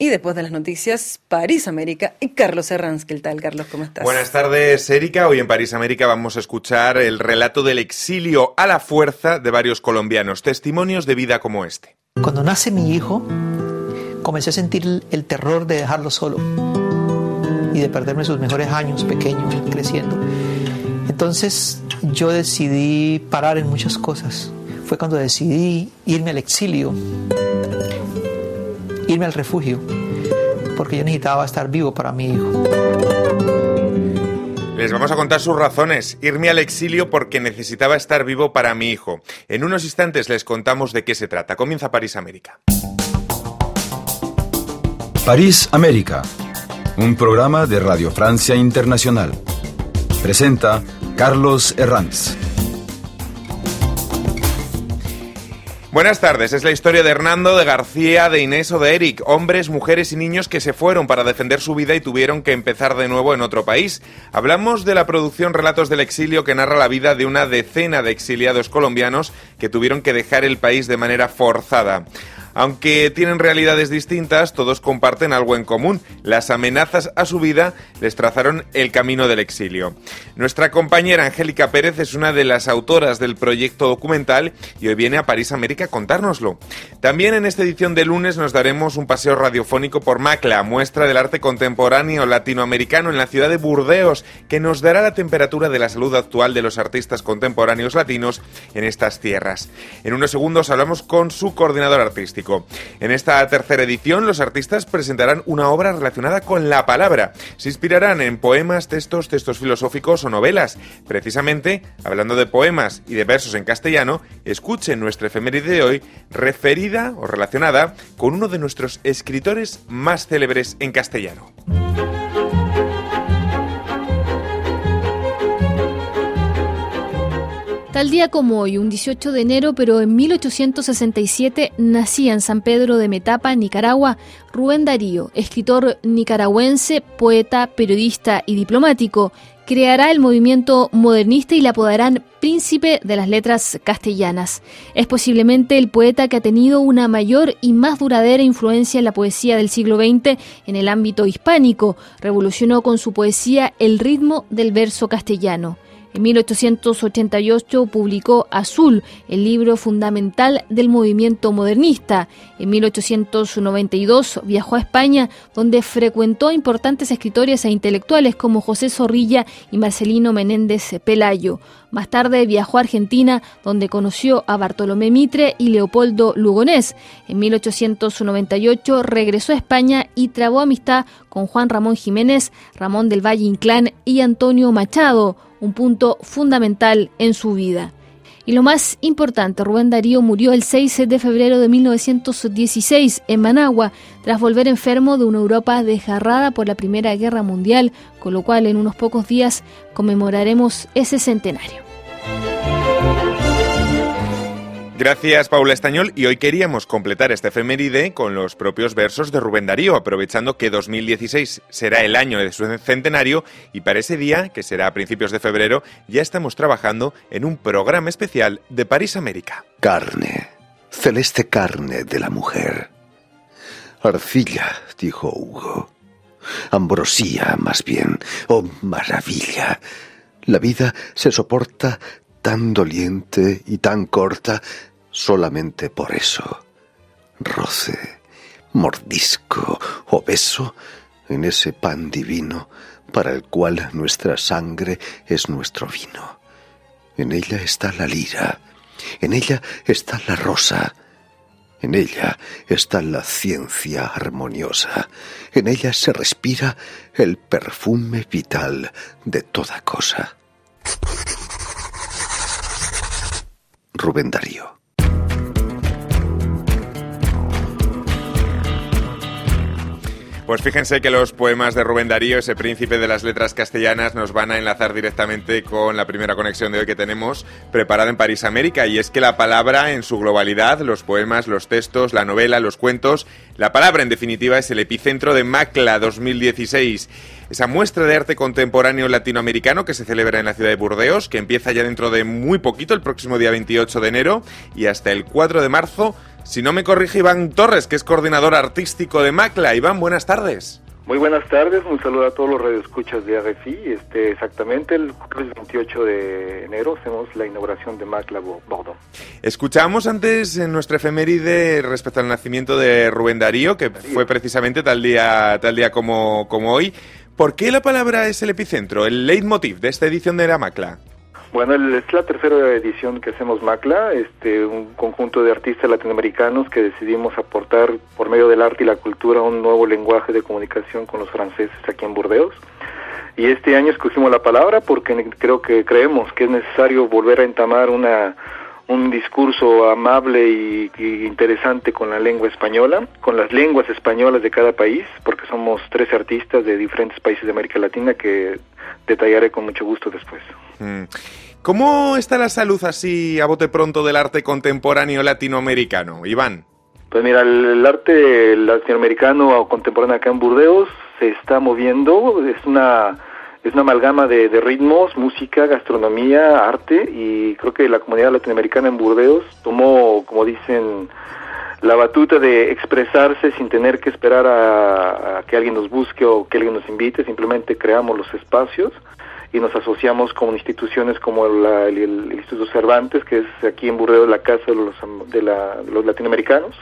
Y después de las noticias, París América y Carlos Herranz. ¿Qué tal, Carlos? ¿Cómo estás? Buenas tardes, Erika. Hoy en París América vamos a escuchar el relato del exilio a la fuerza de varios colombianos. Testimonios de vida como este. Cuando nace mi hijo, comencé a sentir el terror de dejarlo solo y de perderme sus mejores años pequeños, creciendo. Entonces yo decidí parar en muchas cosas. Fue cuando decidí irme al exilio, irme al refugio, porque yo necesitaba estar vivo para mi hijo. Les vamos a contar sus razones. Irme al exilio porque necesitaba estar vivo para mi hijo. En unos instantes les contamos de qué se trata. Comienza París América. París América, un programa de Radio Francia Internacional. Presenta Carlos Herranz. Buenas tardes, es la historia de Hernando, de García, de Inés o de Eric, hombres, mujeres y niños que se fueron para defender su vida y tuvieron que empezar de nuevo en otro país. Hablamos de la producción Relatos del Exilio, que narra la vida de una decena de exiliados colombianos que tuvieron que dejar el país de manera forzada. Aunque tienen realidades distintas, todos comparten algo en común. Las amenazas a su vida les trazaron el camino del exilio. Nuestra compañera Angélica Pérez es una de las autoras del proyecto documental y hoy viene a París América a contárnoslo. También en esta edición de lunes nos daremos un paseo radiofónico por Macla, muestra del arte contemporáneo latinoamericano en la ciudad de Burdeos, que nos dará la temperatura de la salud actual de los artistas contemporáneos latinos en estas tierras. En unos segundos hablamos con su coordinador artístico. En esta tercera edición, los artistas presentarán una obra relacionada con la palabra. Se inspirarán en poemas, textos filosóficos o novelas. Precisamente, hablando de poemas y de versos en castellano, escuchen nuestra efeméride de hoy, referida o relacionada con uno de nuestros escritores más célebres en castellano. Tal día como hoy, un 18 de enero, pero en 1867, nacía en San Pedro de Metapa, Nicaragua, Rubén Darío, escritor nicaragüense, poeta, periodista y diplomático. Creará el movimiento modernista y le apodarán Príncipe de las Letras Castellanas. Es posiblemente el poeta que ha tenido una mayor y más duradera influencia en la poesía del siglo XX en el ámbito hispánico. Revolucionó con su poesía el ritmo del verso castellano. En 1888 publicó Azul, el libro fundamental del movimiento modernista. En 1892 viajó a España, donde frecuentó a importantes escritores e intelectuales como José Zorrilla y Marcelino Menéndez Pelayo. Más tarde viajó a Argentina, donde conoció a Bartolomé Mitre y Leopoldo Lugones. En 1898 regresó a España y trabó amistad con Juan Ramón Jiménez, Ramón del Valle Inclán y Antonio Machado, un punto fundamental en su vida. Y lo más importante, Rubén Darío murió el 6 de febrero de 1916 en Managua, tras volver enfermo de una Europa desgarrada por la Primera Guerra Mundial, con lo cual en unos pocos días conmemoraremos ese centenario. Gracias, Paula Estañol, y hoy queríamos completar esta efeméride con los propios versos de Rubén Darío, aprovechando que 2016 será el año de su centenario y para ese día, que será a principios de febrero, ya estamos trabajando en un programa especial de París América. Carne, celeste carne de la mujer. Arcilla, dijo Hugo. Ambrosía, más bien. Oh, maravilla. La vida se soporta tan doliente y tan corta solamente por eso. Roce, mordisco o beso en ese pan divino para el cual nuestra sangre es nuestro vino. En ella está la lira, en ella está la rosa, en ella está la ciencia armoniosa, en ella se respira el perfume vital de toda cosa. Rubén Darío. Pues fíjense que los poemas de Rubén Darío, ese príncipe de las letras castellanas, nos van a enlazar directamente con la primera conexión de hoy que tenemos preparada en París América, y es que la palabra en su globalidad, los poemas, los textos, la novela, los cuentos, la palabra en definitiva es el epicentro de Macla 2016. Esa muestra de arte contemporáneo latinoamericano que se celebra en la ciudad de Burdeos, que empieza ya dentro de muy poquito, el próximo día 28 de enero, y hasta el 4 de marzo Si no me corrige Iván Torres, que es coordinador artístico de Macla. Iván, buenas tardes. Muy buenas tardes, un saludo a todos los radioescuchas de RFI. Exactamente el 28 de enero hacemos la inauguración de Macla Bordeaux. Escuchábamos antes en nuestra efeméride respecto al nacimiento de Rubén Darío, que fue precisamente tal día como hoy. ¿Por qué la palabra es el epicentro, el leitmotiv de esta edición de la Macla? Bueno, es la tercera edición que hacemos Macla, un conjunto de artistas latinoamericanos que decidimos aportar por medio del arte y la cultura un nuevo lenguaje de comunicación con los franceses aquí en Burdeos. Y este año escogimos la palabra porque creemos que es necesario volver a entamar un discurso amable y interesante con la lengua española, con las lenguas españolas de cada país, porque somos 13 artistas de diferentes países de América Latina que detallaré con mucho gusto después. ¿Cómo está la salud así a bote pronto del arte contemporáneo latinoamericano, Iván? Pues mira, el arte latinoamericano o contemporáneo acá en Burdeos se está moviendo, es una amalgama de ritmos, música, gastronomía, arte, y creo que la comunidad latinoamericana en Burdeos tomó, como dicen, la batuta de expresarse sin tener que esperar a que alguien nos busque o que alguien nos invite. Simplemente creamos los espacios y nos asociamos con instituciones como el Instituto Cervantes, que es aquí en Burdeos la casa de los latinoamericanos,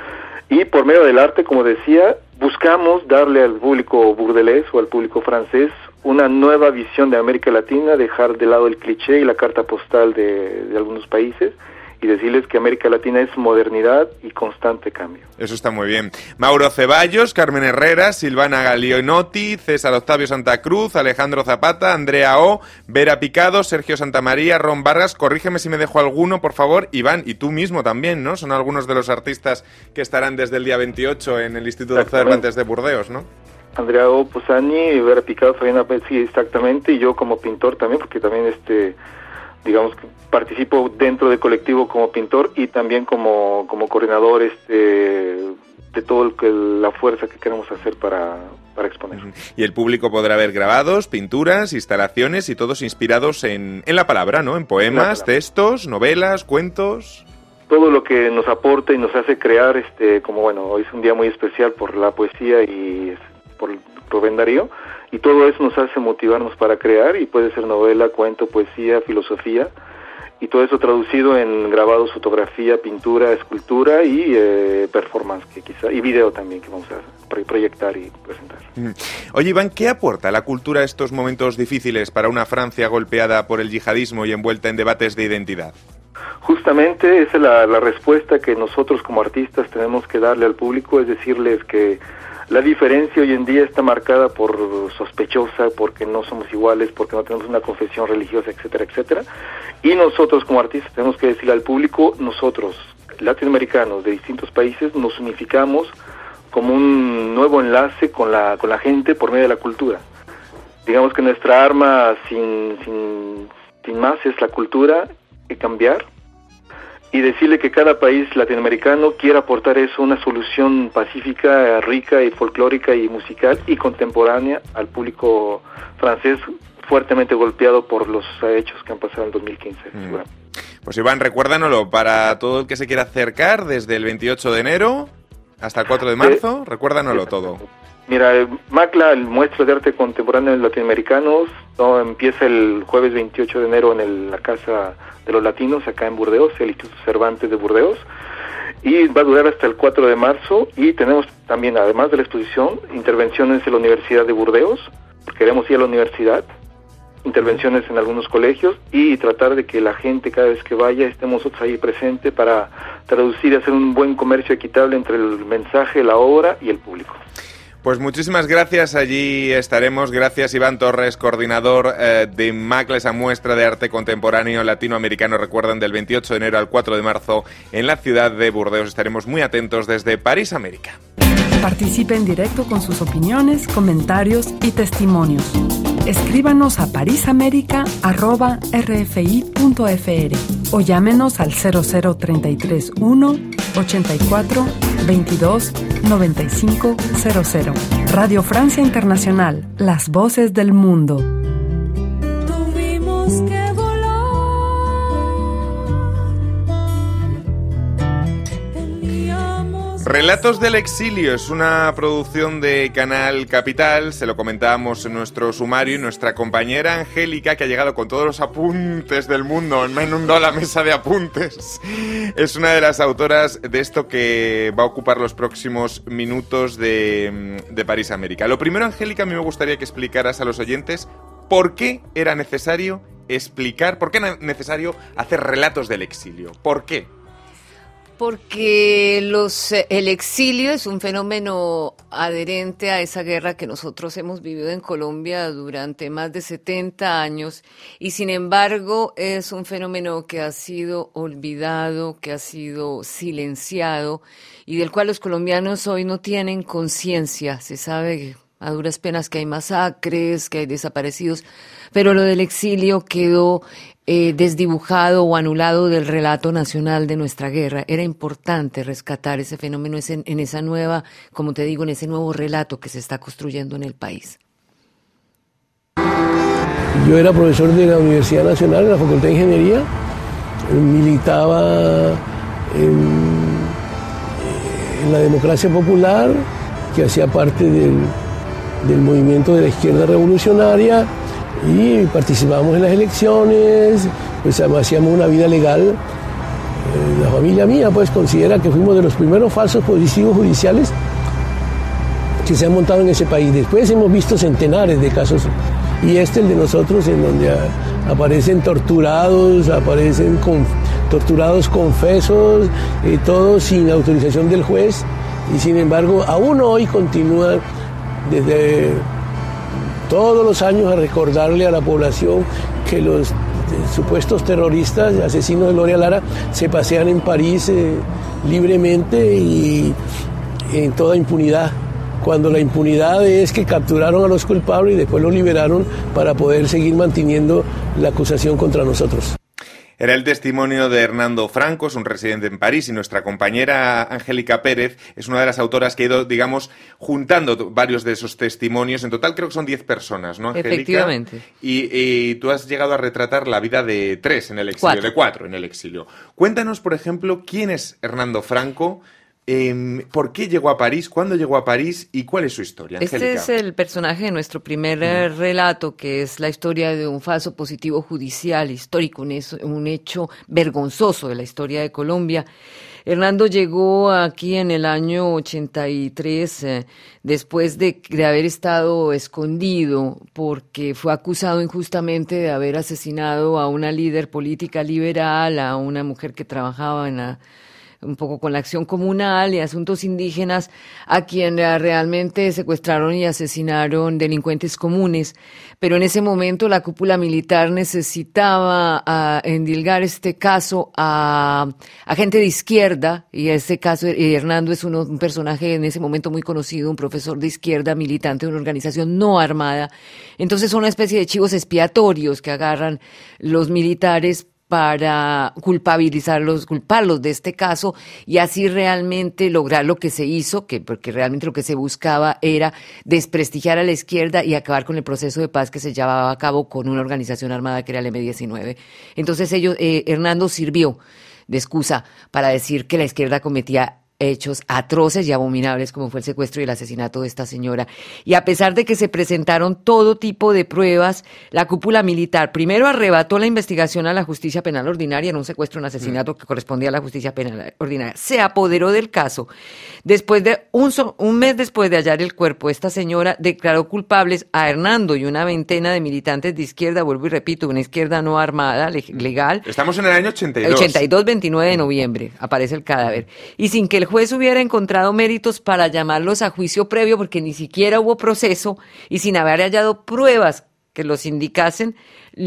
y por medio del arte, como decía, buscamos darle al público burdelés o al público francés una nueva visión de América Latina, dejar de lado el cliché y la carta postal de algunos países y decirles que América Latina es modernidad y constante cambio. Eso está muy bien. Mauro Ceballos, Carmen Herrera, Silvana Galionotti, César Octavio Santa Cruz, Alejandro Zapata, Andrea O, Vera Picado, Sergio Santamaría, Ron Vargas. Corrígeme si me dejo alguno, por favor. Iván, y tú mismo también, ¿no? Son algunos de los artistas que estarán desde el día 28 en el Instituto Cervantes de Burdeos, ¿no? Andrea O, Posani, Vera Picado, Fabiana, sí, exactamente, y yo como pintor también, porque también digamos que participo dentro del colectivo como pintor y también como coordinador de todo la fuerza que queremos hacer para exponer. Y el público podrá ver grabados, pinturas, instalaciones y todos inspirados en la palabra, ¿no? En poemas, textos, novelas, cuentos. Todo lo que nos aporta y nos hace crear, hoy es un día muy especial por la poesía y por Rubén Darío, y todo eso nos hace motivarnos para crear, y puede ser novela, cuento, poesía, filosofía, y todo eso traducido en grabados, fotografía, pintura, escultura y performance, y video también, que vamos a proyectar y presentar. Oye, Iván, ¿qué aporta la cultura a estos momentos difíciles para una Francia golpeada por el yihadismo y envuelta en debates de identidad? Justamente esa es la respuesta que nosotros como artistas tenemos que darle al público, es decirles que la diferencia hoy en día está marcada por sospechosa, porque no somos iguales, porque no tenemos una confesión religiosa, etcétera, etcétera. Y nosotros como artistas tenemos que decirle al público, nosotros, latinoamericanos de distintos países, nos unificamos como un nuevo enlace con la gente por medio de la cultura. Digamos que nuestra arma sin más es la cultura y cambiar. Y decirle que cada país latinoamericano quiere aportar eso, una solución pacífica, rica y folclórica y musical y contemporánea al público francés fuertemente golpeado por los hechos que han pasado en 2015. Pues Iván, recuérdanoslo para todo el que se quiera acercar desde el 28 de enero hasta el 4 de marzo, recuérdanoslo todo. Mira, Macla, el muestra de arte contemporáneo latinoamericanos, empieza el jueves 28 de enero en la Casa de los Latinos, acá en Burdeos, el Instituto Cervantes de Burdeos, y va a durar hasta el 4 de marzo, y tenemos también, además de la exposición, intervenciones en la Universidad de Burdeos, queremos ir a la universidad, intervenciones en algunos colegios, y tratar de que la gente cada vez que vaya estemos nosotros ahí presentes para traducir y hacer un buen comercio equitable entre el mensaje, la obra y el público. Pues muchísimas gracias, allí estaremos. Gracias, Iván Torres, coordinador de Macla, esa muestra de arte contemporáneo latinoamericano, recuerdan, del 28 de enero al 4 de marzo en la ciudad de Burdeos. Estaremos muy atentos desde París, América. Participe en directo con sus opiniones, comentarios y testimonios. Escríbanos a parisamericas@rfi.fr o llámenos al 0033 1 84 22 95 00. Radio Francia Internacional, las voces del mundo. Tuvimos que volar. Relatos del exilio es una producción de Canal Capital, se lo comentábamos en nuestro sumario, y nuestra compañera Angélica, que ha llegado con todos los apuntes del mundo, me inundó la mesa de apuntes, es una de las autoras de esto que va a ocupar los próximos minutos de París, América. Lo primero, Angélica, a mí me gustaría que explicaras a los oyentes por qué era necesario hacer relatos del exilio. ¿Por qué? Porque el exilio es un fenómeno adherente a esa guerra que nosotros hemos vivido en Colombia durante más de 70 años y sin embargo es un fenómeno que ha sido olvidado, que ha sido silenciado y del cual los colombianos hoy no tienen conciencia. Se sabe a duras penas que hay masacres, que hay desaparecidos, pero lo del exilio quedó desdibujado o anulado del relato nacional de nuestra guerra. Era importante rescatar ese fenómeno en esa nueva, como te digo, en ese nuevo relato que se está construyendo en el país. Yo era profesor de la Universidad Nacional, en la Facultad de Ingeniería, militaba en la democracia popular, que hacía parte del movimiento de la izquierda revolucionaria, y participábamos en las elecciones, pues hacíamos una vida legal. La familia mía pues considera que fuimos de los primeros falsos positivos judiciales que se han montado en ese país. Después hemos visto centenares de casos, y el de nosotros, en donde aparecen torturados confesos, todo sin autorización del juez, y sin embargo aún hoy continúan desde todos los años a recordarle a la población que los supuestos terroristas, asesinos de Gloria Lara, se pasean en París libremente y en toda impunidad, cuando la impunidad es que capturaron a los culpables y después los liberaron para poder seguir manteniendo la acusación contra nosotros. Era el testimonio de Hernando Franco, es un residente en París, y nuestra compañera Angélica Pérez es una de las autoras que ha ido, digamos, juntando varios de esos testimonios. En total creo que son 10 personas, ¿no, Angélica? Efectivamente. Y tú has llegado a retratar la vida de 3 en el exilio, de 4 en el exilio. Cuéntanos, por ejemplo, quién es Hernando Franco, ¿por qué llegó a París? ¿Cuándo llegó a París? ¿Y cuál es su historia, Angélica? Este es el personaje de nuestro primer relato, que es la historia de un falso positivo judicial histórico, un hecho vergonzoso de la historia de Colombia. Hernando llegó aquí en el año 83, después de haber estado escondido porque fue acusado injustamente de haber asesinado a una líder política liberal, a una mujer que trabajaba un poco con la acción comunal y asuntos indígenas, a quien realmente secuestraron y asesinaron delincuentes comunes. Pero en ese momento la cúpula militar necesitaba endilgar este caso a gente de izquierda, y este caso, Hernando es un personaje en ese momento muy conocido, un profesor de izquierda, militante de una organización no armada. Entonces son una especie de chivos expiatorios que agarran los militares para culparlos de este caso y así realmente lograr lo que se hizo, porque realmente lo que se buscaba era desprestigiar a la izquierda y acabar con el proceso de paz que se llevaba a cabo con una organización armada que era el M-19. Entonces Hernando sirvió de excusa para decir que la izquierda cometía hechos atroces y abominables como fue el secuestro y el asesinato de esta señora. Y a pesar de que se presentaron todo tipo de pruebas, la cúpula militar primero arrebató la investigación a la justicia penal ordinaria en un secuestro, un asesinato que correspondía a la justicia penal ordinaria. Se apoderó del caso. Después de un mes después de hallar el cuerpo, esta señora declaró culpables a Hernando y una veintena de militantes de izquierda, vuelvo y repito, una izquierda no armada, legal. Estamos en el año 82. 82, 29 de noviembre, aparece el cadáver. Y sin que el juez hubiera encontrado méritos para llamarlos a juicio previo, porque ni siquiera hubo proceso, y sin haber hallado pruebas que los indicasen,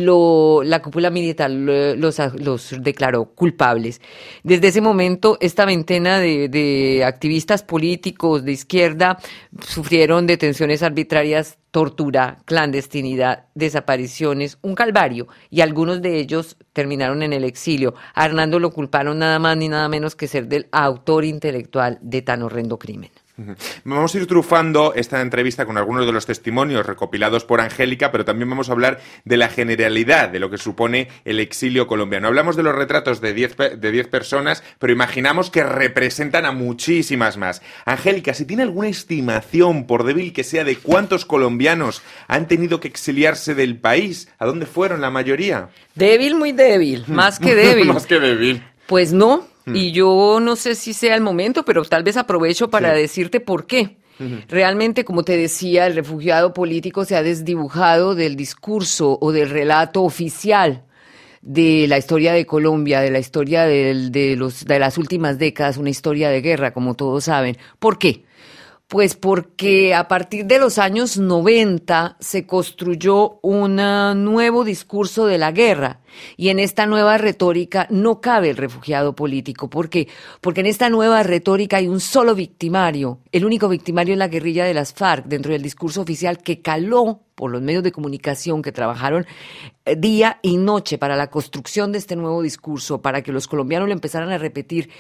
la cúpula militar los declaró culpables. Desde ese momento, esta veintena de activistas políticos de izquierda sufrieron detenciones arbitrarias, tortura, clandestinidad, desapariciones, un calvario, y algunos de ellos terminaron en el exilio. A Hernando lo culparon nada más ni nada menos que ser del autor intelectual de tan horrendo crimen. Vamos a ir trufando esta entrevista con algunos de los testimonios recopilados por Angélica, pero también vamos a hablar de la generalidad de lo que supone el exilio colombiano. Hablamos de los retratos de 10 personas, pero imaginamos que representan a muchísimas más. Angélica, ¿se tiene alguna estimación, por débil que sea, de cuántos colombianos han tenido que exiliarse del país? ¿A dónde fueron la mayoría? Débil, muy débil, más que débil. Más que débil. Pues no. Y yo no sé si sea el momento, pero tal vez aprovecho para decirte por qué. Realmente, como te decía, el refugiado político se ha desdibujado del discurso o del relato oficial de la historia de Colombia, de la historia de las últimas décadas, una historia de guerra, como todos saben. ¿Por qué? Pues porque a partir de los años 90 se construyó un nuevo discurso de la guerra y en esta nueva retórica no cabe el refugiado político. ¿Por qué? Porque en esta nueva retórica hay un solo victimario. El único victimario es la guerrilla de las FARC dentro del discurso oficial que caló por los medios de comunicación que trabajaron día y noche para la construcción de este nuevo discurso, para que los colombianos lo empezaran a repetir.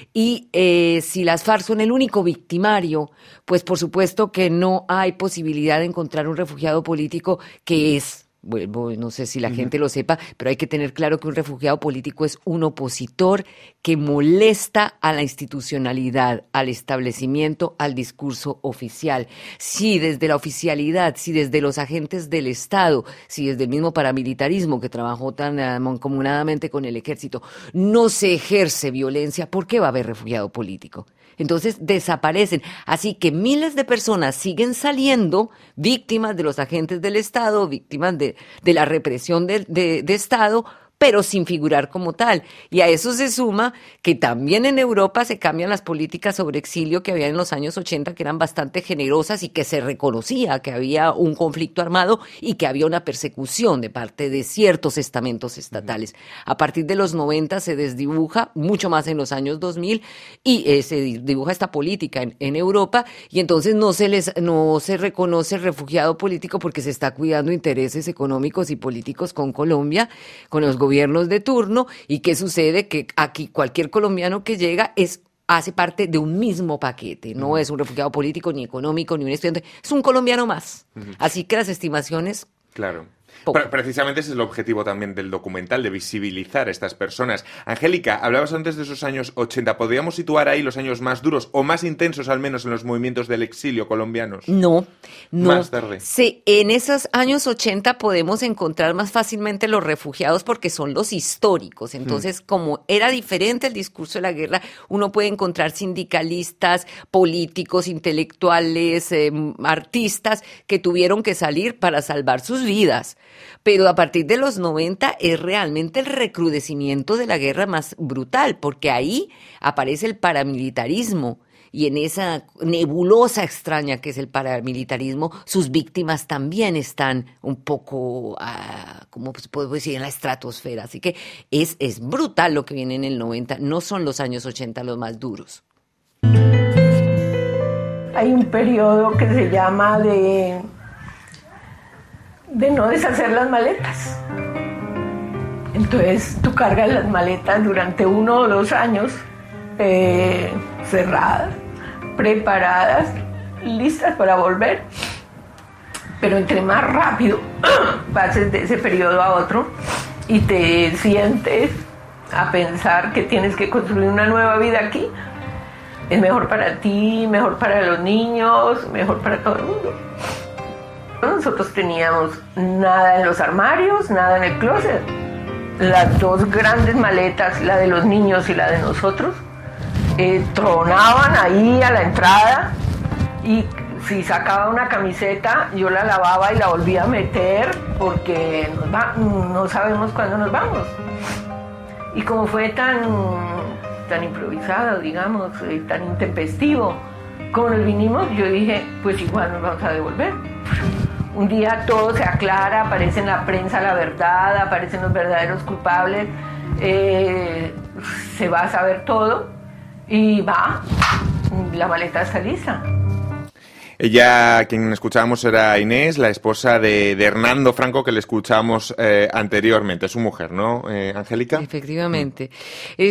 Y si las FARC son el único victimario, pues por supuesto que no hay posibilidad de encontrar un refugiado político que es... Bueno, no sé si la gente lo sepa, pero hay que tener claro que un refugiado político es un opositor que molesta a la institucionalidad, al establecimiento, al discurso oficial. Si desde la oficialidad, si desde los agentes del Estado, si desde el mismo paramilitarismo que trabajó tan mancomunadamente con el ejército, no se ejerce violencia, ¿por qué va a haber refugiado político? Entonces desaparecen. Así que miles de personas siguen saliendo víctimas de los agentes del Estado, víctimas de la represión de Estado, pero sin figurar como tal. Y a eso se suma que también en Europa se cambian las políticas sobre exilio que había en los años 80, que eran bastante generosas y que se reconocía que había un conflicto armado y que había una persecución de parte de ciertos estamentos estatales. A partir de los 90 se desdibuja, mucho más en los años 2000, y se dibuja esta política en Europa, y entonces no se reconoce el refugiado político porque se está cuidando intereses económicos y políticos con Colombia, con los gobiernos de turno. ¿Y qué sucede? Que aquí cualquier colombiano que llega hace parte de un mismo paquete, no es un refugiado político, ni económico, ni un estudiante, es un colombiano más. Así que las estimaciones... Claro. Precisamente ese es el objetivo también del documental, de visibilizar a estas personas. Angélica, hablabas antes de esos años 80. ¿Podríamos situar ahí los años más duros o más intensos, al menos, en los movimientos del exilio colombianos? No. Más tarde. Sí, en esos años 80 podemos encontrar más fácilmente los refugiados porque son los históricos. Entonces, como era diferente el discurso de la guerra, uno puede encontrar sindicalistas, políticos, intelectuales, artistas que tuvieron que salir para salvar sus vidas. Pero a partir de los 90 es realmente el recrudecimiento de la guerra más brutal, porque ahí aparece el paramilitarismo y en esa nebulosa extraña que es el paramilitarismo, sus víctimas también están un poco, ¿cómo puedo decir?, en la estratosfera. Así que es brutal lo que viene en el 90, no son los años 80 los más duros. Hay un periodo que se llama de no deshacer las maletas. Entonces tú cargas las maletas durante 1 o 2 años cerradas, preparadas, listas para volver. Pero entre más rápido pases de ese periodo a otro y te sientes a pensar que tienes que construir una nueva vida aquí, es mejor para ti, mejor para los niños, mejor para todo el mundo. Nosotros teníamos nada en los armarios, nada en el closet. Las 2 grandes maletas, la de los niños y la de nosotros, tronaban ahí a la entrada, y si sacaba una camiseta yo la lavaba y la volvía a meter porque no sabemos cuándo nos vamos. Y como fue tan improvisado, digamos, tan intempestivo como nos vinimos, yo dije, pues igual nos vamos a devolver. Un día todo se aclara, aparece en la prensa la verdad, aparecen los verdaderos culpables, se va a saber todo y la maleta está lista. Ella, quien escuchábamos, era Inés, la esposa de Hernando Franco, que le escuchábamos anteriormente. Es su mujer, ¿no, Angélica? Efectivamente. Es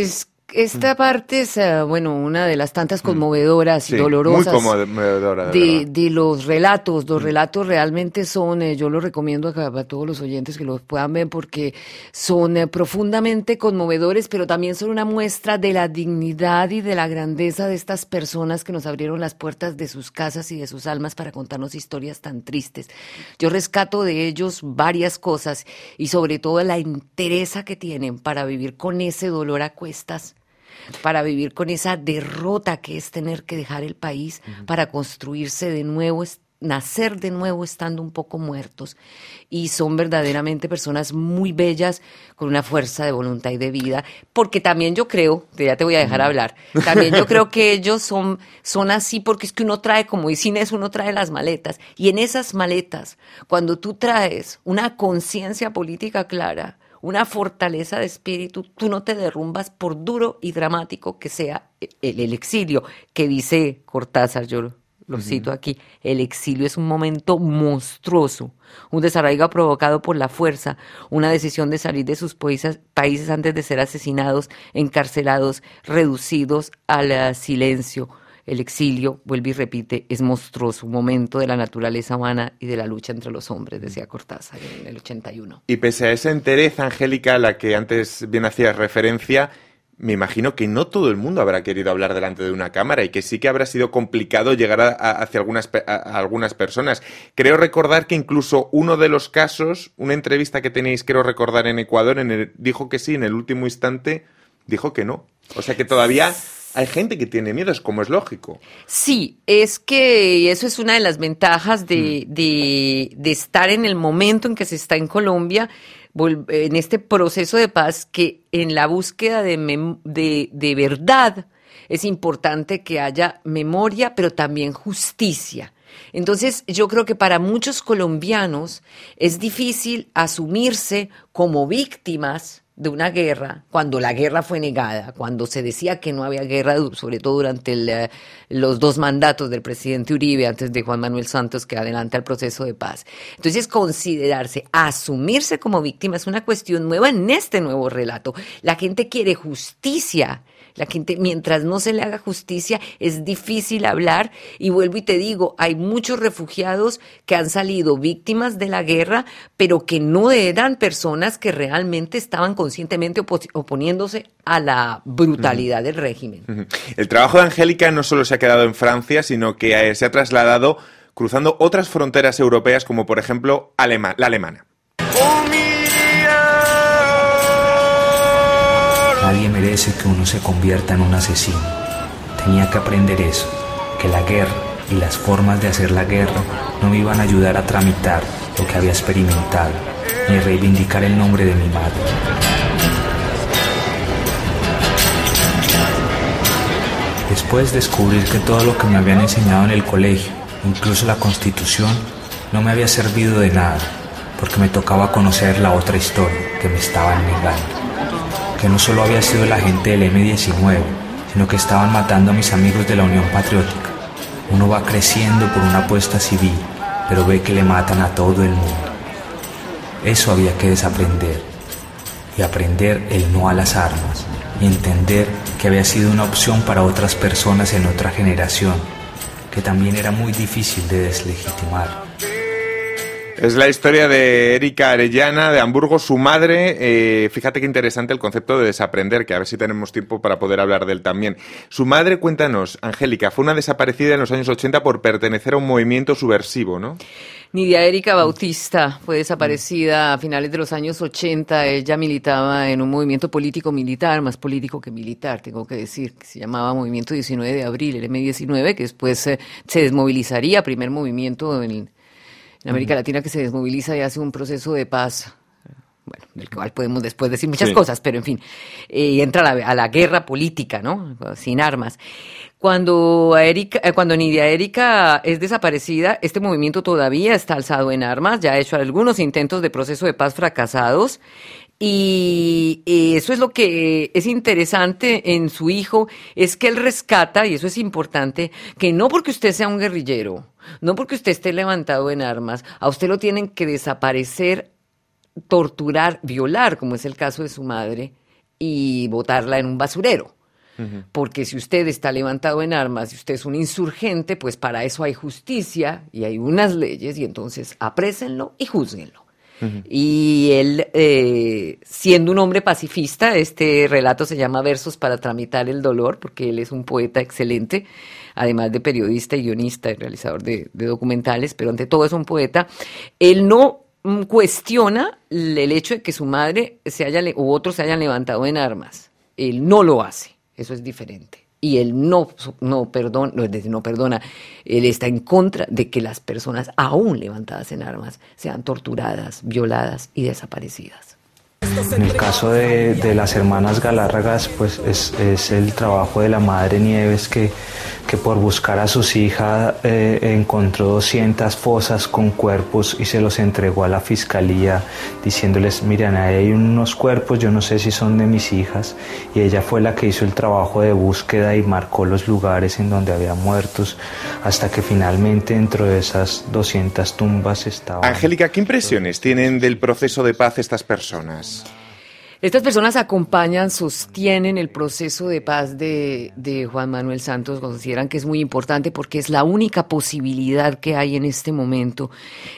Esta parte es, una de las tantas conmovedoras y Sí, dolorosas muy conmovedora, de verdad. de los relatos. Los relatos realmente son, yo los recomiendo a todos los oyentes que los puedan ver porque son profundamente conmovedores, pero también son una muestra de la dignidad y de la grandeza de estas personas que nos abrieron las puertas de sus casas y de sus almas para contarnos historias tan tristes. Yo rescato de ellos varias cosas y sobre todo la entereza que tienen para vivir con ese dolor a cuestas, para vivir con esa derrota que es tener que dejar el país para construirse de nuevo, nacer de nuevo estando un poco muertos. Y son verdaderamente personas muy bellas, con una fuerza de voluntad y de vida, porque también yo creo, ya te voy a dejar hablar, también yo creo que ellos son así porque es que uno trae, como dice Inés, uno trae las maletas, y en esas maletas, cuando tú traes una conciencia política clara, una fortaleza de espíritu, tú no te derrumbas por duro y dramático que sea el exilio, que dice Cortázar, yo lo cito aquí, el exilio es un momento monstruoso, un desarraigo provocado por la fuerza, una decisión de salir de sus países antes de ser asesinados, encarcelados, reducidos al silencio. El exilio, vuelve y repite, es monstruoso, un momento de la naturaleza humana y de la lucha entre los hombres, decía Cortázar en el 81. Y pese a esa entereza, Angélica, a la que antes bien hacías referencia, me imagino que no todo el mundo habrá querido hablar delante de una cámara y que sí que habrá sido complicado llegar hacia algunas personas. Creo recordar que incluso uno de los casos, una entrevista que tenéis, creo recordar, en Ecuador, dijo que sí, en el último instante dijo que no. O sea que todavía hay gente que tiene miedo, como es lógico. Sí, es que eso es una de las ventajas de estar en el momento en que se está en Colombia, en este proceso de paz, que en la búsqueda de verdad es importante que haya memoria, pero también justicia. Entonces, yo creo que para muchos colombianos es difícil asumirse como víctimas de una guerra, cuando la guerra fue negada, cuando se decía que no había guerra, sobre todo durante los 2 mandatos del presidente Uribe, antes de Juan Manuel Santos, que adelanta el proceso de paz. Entonces, asumirse como víctima es una cuestión nueva en este nuevo relato. La gente quiere justicia. La gente, mientras no se le haga justicia, es difícil hablar. Y vuelvo y te digo, hay muchos refugiados que han salido víctimas de la guerra, pero que no eran personas que realmente estaban conscientemente oponiéndose a la brutalidad del régimen. El trabajo de Angélica no solo se ha quedado en Francia, sino que se ha trasladado cruzando otras fronteras europeas, como por ejemplo la alemana. Nadie merece que uno se convierta en un asesino. Tenía que aprender eso, que la guerra y las formas de hacer la guerra no me iban a ayudar a tramitar lo que había experimentado, ni reivindicar el nombre de mi madre. Después descubrir que todo lo que me habían enseñado en el colegio, incluso la Constitución, no me había servido de nada, porque me tocaba conocer la otra historia que me estaban negando. Que no solo había sido la gente del M-19, sino que estaban matando a mis amigos de la Unión Patriótica. Uno va creciendo por una apuesta civil, pero ve que le matan a todo el mundo. Eso había que desaprender, y aprender el no a las armas, y entender que había sido una opción para otras personas en otra generación, que también era muy difícil de deslegitimar. Es la historia de Erika Arellana, de Hamburgo, su madre. Fíjate qué interesante el concepto de desaprender, que a ver si tenemos tiempo para poder hablar de él también. Su madre, cuéntanos, Angélica, fue una desaparecida en los años 80 por pertenecer a un movimiento subversivo, ¿no? Nidia Erika Bautista fue desaparecida a finales de los años 80. Ella militaba en un movimiento político militar, más político que militar, tengo que decir, que se llamaba Movimiento 19 de Abril, el M-19, que después se desmovilizaría, primer movimiento en América Latina que se desmoviliza y hace un proceso de paz, bueno, del cual podemos después decir muchas cosas, pero en fin, entra a la guerra política, ¿no? Sin armas. Cuando Nidia Erika es desaparecida, este movimiento todavía está alzado en armas, ya ha hecho algunos intentos de proceso de paz fracasados. Y eso es lo que es interesante en su hijo, es que él rescata, y eso es importante, que no porque usted sea un guerrillero, no porque usted esté levantado en armas, a usted lo tienen que desaparecer, torturar, violar, como es el caso de su madre, y botarla en un basurero. Porque si usted está levantado en armas, si usted es un insurgente, pues para eso hay justicia y hay unas leyes, y entonces aprésenlo y júzguenlo. Y él, siendo un hombre pacifista, este relato se llama Versos para tramitar el dolor, porque él es un poeta excelente, además de periodista y guionista y realizador de documentales, pero ante todo es un poeta. Él no cuestiona el hecho de que su madre u otros se hayan levantado en armas. Él no lo hace. Eso es diferente. Y él no perdona, él está en contra de que las personas aún levantadas en armas sean torturadas, violadas y desaparecidas. En el caso de las hermanas Galárragas, pues es el trabajo de la madre Nieves que por buscar a sus hijas encontró 200 fosas con cuerpos y se los entregó a la fiscalía diciéndoles, miren, ahí hay unos cuerpos, yo no sé si son de mis hijas, y ella fue la que hizo el trabajo de búsqueda y marcó los lugares en donde había muertos, hasta que finalmente dentro de esas 200 tumbas estaban... Angélica, ¿qué impresiones tienen del proceso de paz estas personas? Estas personas sostienen el proceso de paz de Juan Manuel Santos, consideran que es muy importante porque es la única posibilidad que hay en este momento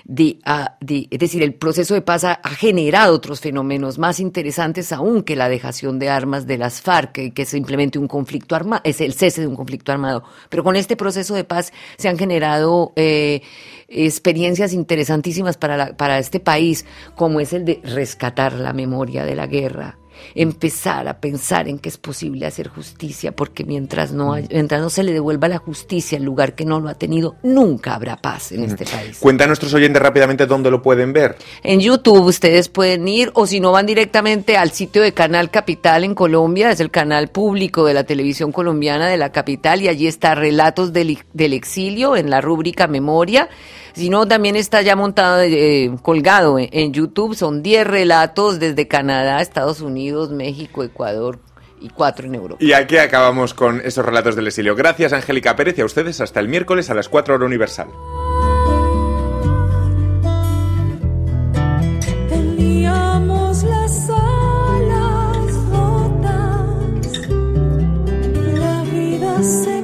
es decir, el proceso de paz ha generado otros fenómenos más interesantes aún que la dejación de armas de las FARC, que es simplemente un conflicto armado, es el cese de un conflicto armado. Pero con este proceso de paz se han generado experiencias interesantísimas para este país, como es el de rescatar la memoria de la guerra, empezar a pensar en que es posible hacer justicia, porque mientras no se le devuelva la justicia al lugar que no lo ha tenido, nunca habrá paz en este país. Cuenta a nuestros oyentes rápidamente dónde lo pueden ver. En YouTube ustedes pueden ir, o si no van directamente al sitio de Canal Capital en Colombia, es el canal público de la televisión colombiana de la capital, y allí está Relatos del Exilio en la rúbrica Memoria. Si no, también está ya montado, colgado en YouTube. Son 10 relatos desde Canadá, Estados Unidos, México, Ecuador y 4 en Europa. Y aquí acabamos con esos relatos del exilio. Gracias, Angélica Pérez, y a ustedes hasta el miércoles a las 4 hora universal. Teníamos las alas rotas, la vida se